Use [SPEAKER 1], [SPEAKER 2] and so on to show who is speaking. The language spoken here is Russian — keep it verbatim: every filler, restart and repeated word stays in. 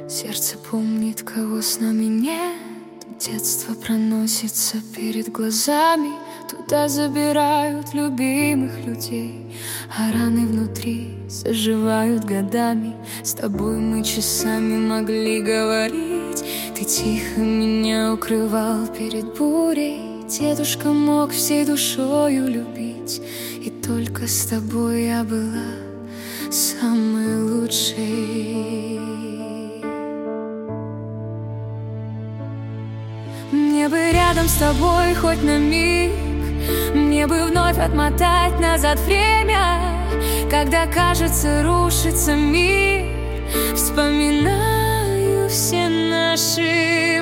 [SPEAKER 1] Сердце помнит, кого с нами нет. Детство проносится перед глазами. Туда забирают любимых людей, а раны внутри заживают годами. С тобой мы часами могли говорить. Ты тихо меня укрывал перед бурей. Дедушка мог всей душою любить, и только с тобой я была самой лучшей. Мне бы рядом с тобой хоть на миг, мне бы вновь отмотать назад время, когда, кажется, рушится мир. Вспоминаю все наши